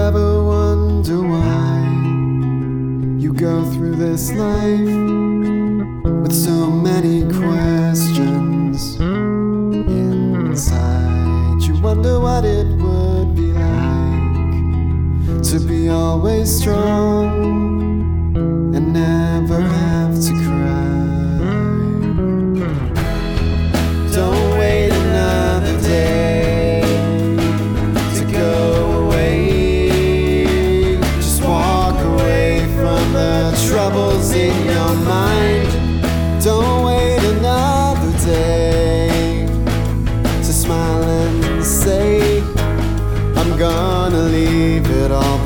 ever wonder why you go through this life with so many questions inside? You wonder what it would be like to be always strong and never have to cry. Don't wait another day to go away. Just walk away from the troubles in your mind. Don't wait another day to smile and say, I'm gonna leave it all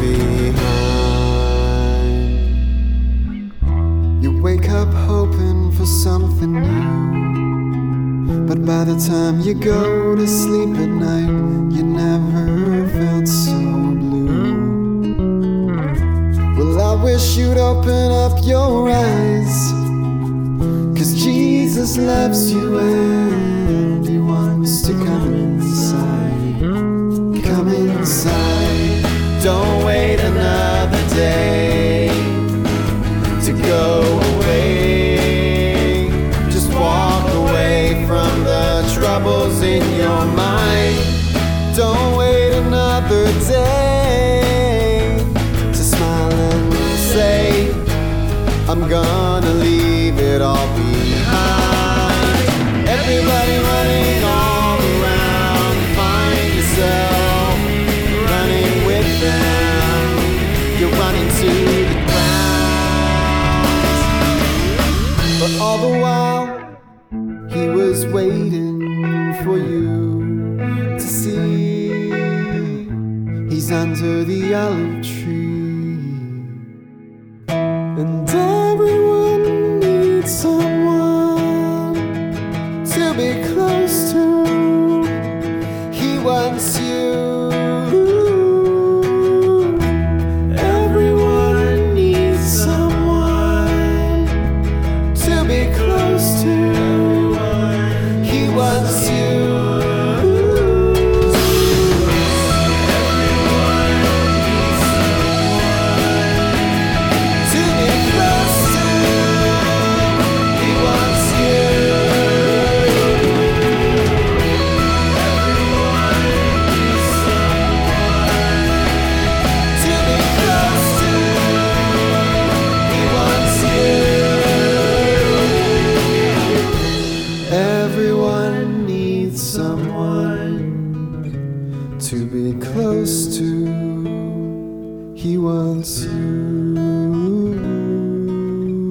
behind. You wake up hoping for something new, but by the time you go to sleep at night, you never felt so blue. Well, I wish you'd open up your eyes, 'cause Jesus loves you and He wants to come inside. Come inside. Don't wait another day to go away. Just walk away from the troubles in your mind. Don't wait another day to smile and say, I'm gonna leave it all behind. Everybody running all around, find yourself running with them. You're running to the ground. But all the while, He was waiting for you to see. He's under the olive tree, and everyone needs someone to be close to. He wants you. Everyone needs someone to be close to. He wants you. Everyone needs someone to be close to. He wants you.